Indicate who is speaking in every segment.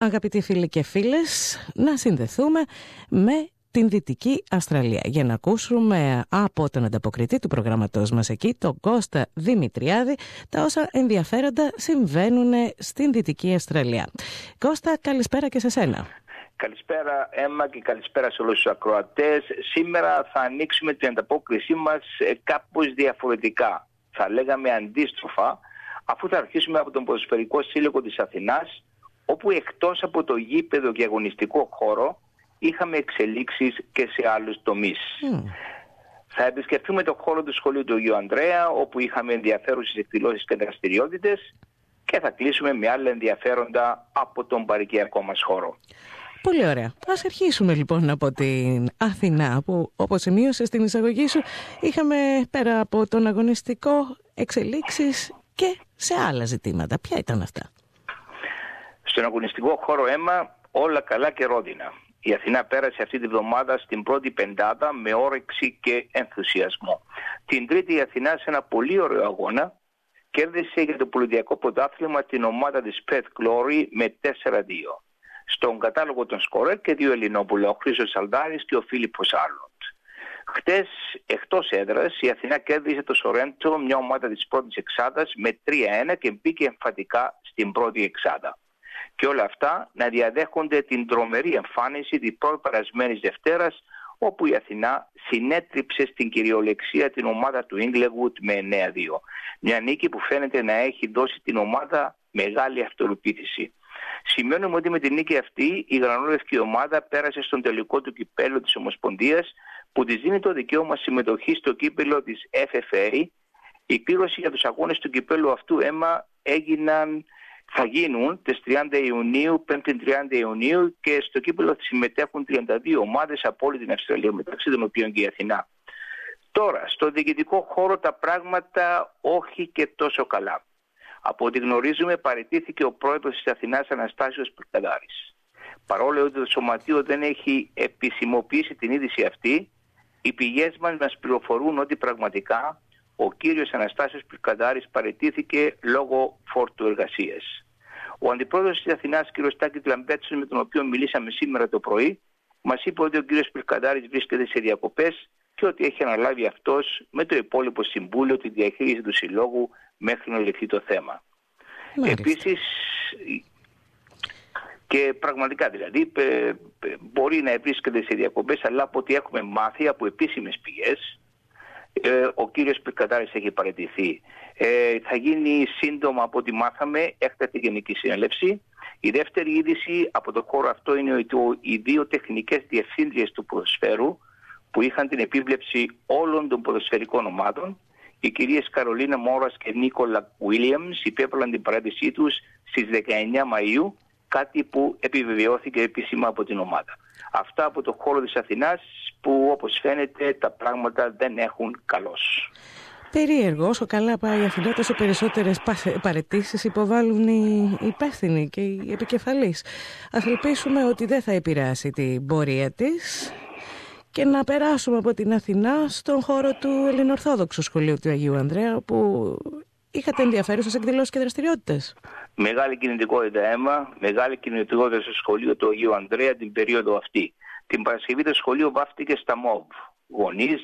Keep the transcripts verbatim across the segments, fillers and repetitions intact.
Speaker 1: Αγαπητοί φίλοι και φίλες, να συνδεθούμε με την Δυτική Αυστραλία για να ακούσουμε από τον ανταποκριτή του προγραμματός μας εκεί, τον Κώστα Δημητριάδη, τα όσα ενδιαφέροντα συμβαίνουν στην Δυτική Αυστραλία. Κώστα, καλησπέρα και σε σένα.
Speaker 2: Καλησπέρα Έμμα και καλησπέρα σε όλους τους ακροατές. Σήμερα θα ανοίξουμε την ανταπόκρισή μας κάπως διαφορετικά. Θα λέγαμε αντίστροφα, αφού θα αρχίσουμε από τον Ποδοσφαιρικό Σύλλογο της Αθηνάς, όπου εκτός από το γήπεδο και αγωνιστικό χώρο είχαμε εξελίξεις και σε άλλους τομείς. Mm. Θα επισκεφτούμε το χώρο του σχολείου του Αγίου Ανδρέα, όπου είχαμε ενδιαφέρουσες εκδηλώσεις και δραστηριότητες, και θα κλείσουμε με άλλα ενδιαφέροντα από τον παροικιακό μας χώρο.
Speaker 1: Πολύ ωραία. Ας αρχίσουμε λοιπόν από την Αθηνά, που όπως σημείωσες στην εισαγωγή σου, είχαμε πέρα από τον αγωνιστικό εξελίξεις και σε άλλα ζητήματα. Ποια ήταν αυτά?
Speaker 2: Στον αγωνιστικό χώρο, Έμμα, όλα καλά και ρόδινα. Η Αθηνά πέρασε αυτή τη βδομάδα στην πρώτη πεντάδα με όρεξη και ενθουσιασμό. Την Τρίτη η Αθηνά σε ένα πολύ ωραίο αγώνα κέρδισε για το πολιτιακό πρωτάθλημα την ομάδα της Perth Glory με τέσσερα δύο. Στον κατάλογο των σκορέρ και δύο Ελληνόπουλα, ο Χρήστος Σαλδάρης και ο Φίλιππος Άρλοντ. Χτες, εκτός έδρας, η Αθηνά κέρδισε το Σορέντο, μια ομάδα της πρώτης εξάδας, με τρία ένα και μπήκε εμφατικά στην πρώτη εξάδα. Και όλα αυτά να διαδέχονται την τρομερή εμφάνιση της προπερασμένης Δευτέρας, όπου η Αθηνά συνέτριψε στην κυριολεξία την ομάδα του Inglewood με εννέα δύο. Μια νίκη που φαίνεται να έχει δώσει την ομάδα μεγάλη αυτοπεποίθηση. Σημειώνουμε ότι με την νίκη αυτή η γρανόλευκη ομάδα πέρασε στον τελικό του κυπέλλου της Ομοσπονδίας, που της δίνει το δικαίωμα συμμετοχή στο κύπελλο της Εφ Εφ Έι. Η κλήρωση για τους αγώνες του κυπέλλου αυτού, Έμμα, έγιναν, θα γίνουν τις τριάντα Ιουνίου, πέμπτη τριάντα Ιουνίου, και στο κύπελλο συμμετέχουν τριάντα δύο ομάδες από όλη την Αυστραλία, μεταξύ των οποίων και η Αθηνά. Τώρα, στο διοικητικό χώρο τα πράγματα όχι και τόσο καλά. Από ό,τι γνωρίζουμε, παραιτήθηκε ο πρόεδρος της Αθηνάς, Αναστάσιος Πυρκαδάρης. Παρόλο ότι το Σωματείο δεν έχει επισημοποιήσει την είδηση αυτή, οι πηγές μας μας πληροφορούν ότι πραγματικά ο κύριος Αναστάσιος Πυρκαδάρης παραιτήθηκε λόγω φόρτου εργασίας. Ο αντιπρόεδρος της Αθηνάς, κ. Τάκης Λαμπέτσος, με τον οποίο μιλήσαμε σήμερα το πρωί, μας είπε ότι ο κύριος Πυρκαδάρης βρίσκεται σε διακοπές και ότι έχει αναλάβει αυτός με το υπόλοιπο συμβούλιο τη διαχείριση του συλλόγου μέχρι να λυθεί το θέμα. Μάλιστα. Επίσης, και πραγματικά δηλαδή μπορεί να βρίσκεται σε διακοπές, αλλά από ό,τι έχουμε μάθει από επίσημες πηγές, ο κύριος Πυρκαδάρης έχει παραιτηθεί. Ε, θα γίνει σύντομα, από ό,τι μάθαμε, έκτακτη γενική συνέλευση. Η δεύτερη είδηση από το χώρο αυτό είναι ότι οι δύο τεχνικές διευθύντριες του ποδοσφαίρου, που είχαν την επίβλεψη όλων των ποδοσφαιρικών ομάδων, οι κυρίες Καρολίνα Μόρας και Νίκολα Βίλιαμς, υπέβαλαν την παράτησή τους στις δεκαεννέα Μαΐου, κάτι που επιβεβαιώθηκε επίσημα από την ομάδα. Αυτά από το χώρο της Αθηνάς, που όπως φαίνεται τα πράγματα δεν έχουν καλώς.
Speaker 1: Περίεργο, όσο καλά πάει η Αθηνά, τόσο περισσότερες παραιτήσεις υποβάλλουν οι υπεύθυνοι και οι επικεφαλείς. Ας ελπίσουμε ότι δεν θα επηρεάσει την πορεία της και να περάσουμε από την Αθηνά στον χώρο του Ελληνοορθόδοξου Σχολείου του Αγίου Ανδρέα, όπου είχατε ενδιαφέρουσες εκδηλώσεις και δραστηριότητες. Μεγάλη
Speaker 2: κινητικότητα, Έμμα, μεγάλη κινητικότητα στο σχολείο του Αγίου Ανδρέα την περίοδο αυτή. Την Παρασκευή το σχολείο βάφτηκε στα ΜΟΒ. Γονείς,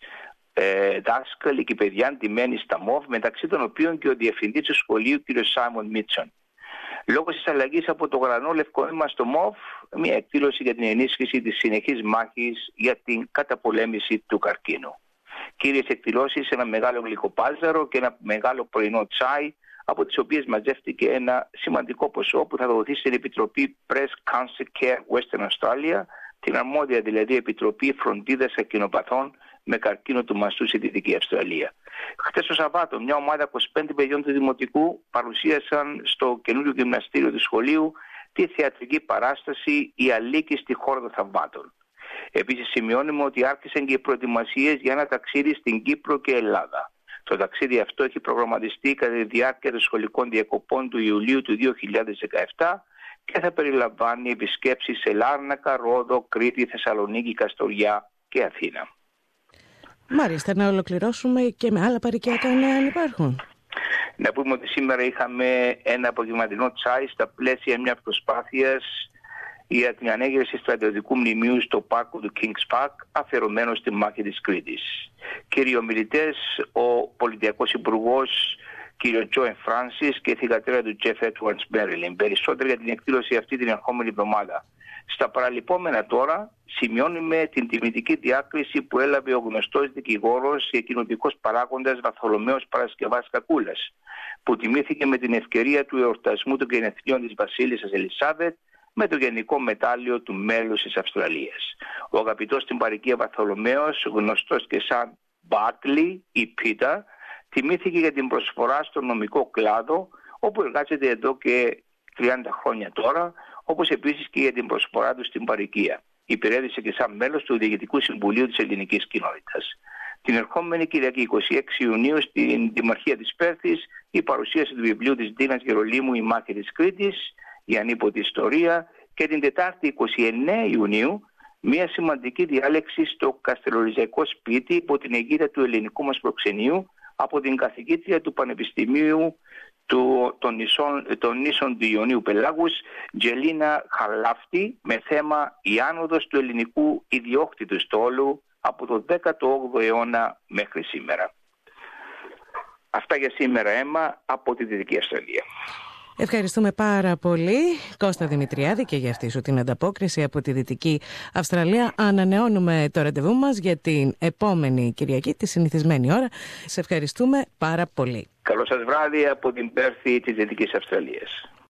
Speaker 2: ε, δάσκαλοι και παιδιά ντυμένοι στα ΜΟΒ, μεταξύ των οποίων και ο διευθυντής του σχολείου, κ. Σάιμον Μίτσον. Λόγω της αλλαγής από το γρανό λευκό αίμα στο ΜΟΒ, μια εκδήλωση για την ενίσχυση της συνεχής μάχης για την καταπολέμηση του καρκίνου. Κύριες εκδηλώσεις, ένα μεγάλο γλυκοπάζαρο και ένα μεγάλο πρωινό τσάι, από τις οποίες μαζεύτηκε ένα σημαντικό ποσό που θα δοθεί στην Επιτροπή Breast Cancer Care Western Australia, την αρμόδια δηλαδή Επιτροπή Φροντίδας Ακινοπαθών με καρκίνο του μαστού στη Δυτική Αυστραλία. Χθες το Σαββάτο, μια ομάδα είκοσι πέντε παιδιών του Δημοτικού παρουσίασαν στο καινούριο γυμναστήριο του σχολείου τη θεατρική παράσταση «Η Αλίκη στη χώρα των θαυμάτων». Επίσης σημειώνουμε ότι άρχισαν και οι προετοιμασίες για ένα ταξίδι στην Κύπρο και Ελλάδα. Το ταξίδι αυτό έχει προγραμματιστεί κατά τη διάρκεια των σχολικών διακοπών του Ιουλίου του δύο χιλιάδες δεκαεπτά και θα περιλαμβάνει επισκέψεις σε Λάρνακα, Ρόδο, Κρήτη, Θεσσαλονίκη, Καστοριά και Αθήνα.
Speaker 1: Μάλιστα, να ολοκληρώσουμε και με άλλα παροικιακά νέα αν υπάρχουν.
Speaker 2: Να πούμε ότι σήμερα είχαμε ένα απογευματινό τσάι στα πλαίσια μιας προσπάθειας για την ανέγερση στρατιωτικού μνημείου στο πάρκο του King's Park, αφιερωμένο στη μάχη της Κρήτης. Κύριοι ομιλητές, ο πολιτιακός υπουργός κύριο Τζόεν Φράνσις και η θυγατέρα του Τζεφ Έντουαρντς Μέριλιν. Περισσότερο για την εκδήλωση αυτή την ερχόμενη εβδομάδα. Στα παραλυπόμενα τώρα σημειώνουμε την τιμητική διάκριση που έλαβε ο γνωστός δικηγόρος και κοινωνικός παράγοντας Βαρθολομαίος Παρασκευάς Κακούλας, που τιμήθηκε με την ευκαιρία του εορτασμού των γενεθλίων της Βασίλισσας Ελισάβετ με το γενικό μετάλλιο του μέλους της Αυστραλίας. Ο αγαπητός στην παροικία Βαρθολομαίος, γνωστός και σαν Μπάτλι ή Πίτα, τιμήθηκε για την προσφορά στον νομικό κλάδο, όπου εργάζεται εδώ και τριάντα χρόνια τώρα, όπως επίσης και για την προσφορά του στην παροικία. Υπηρέτησε και σαν μέλος του Διοικητικού Συμβουλίου της Ελληνικής Κοινότητας. Την ερχόμενη Κυριακή είκοσι έξι Ιουνίου στην Δημαρχία της Πέρθης η παρουσίαση του βιβλίου της Ντίνας Γερολίμου «Η μάχη της Κρήτης», η ανίποτη ιστορία, και την Τετάρτη εικοστή ενάτη Ιουνίου μια σημαντική διάλεξη στο Καστελοριζαϊκό σπίτι υπό την αιγίδα του ελληνικού μας προξενείου από την καθηγήτρια του Πανεπιστημίου του, των, νησών, των νήσων του Ιωνίου Πελάγους, Τζελίνα Χαρλάφτη, με θέμα «Η άνοδος του ελληνικού ιδιόκτητου στόλου από το δέκατο όγδοο αιώνα μέχρι σήμερα». Αυτά για σήμερα, Έμα, από τη Δυτική Αυστραλία.
Speaker 1: Ευχαριστούμε πάρα πολύ, Κώστα Δημητριάδη, και για αυτή σου την ανταπόκριση από τη Δυτική Αυστραλία. Ανανεώνουμε το ραντεβού μας για την επόμενη Κυριακή, τη συνηθισμένη ώρα. Σε ευχαριστούμε πάρα πολύ.
Speaker 2: Καλό σας βράδυ από την Πέρθη της Δυτικής Αυστραλίας.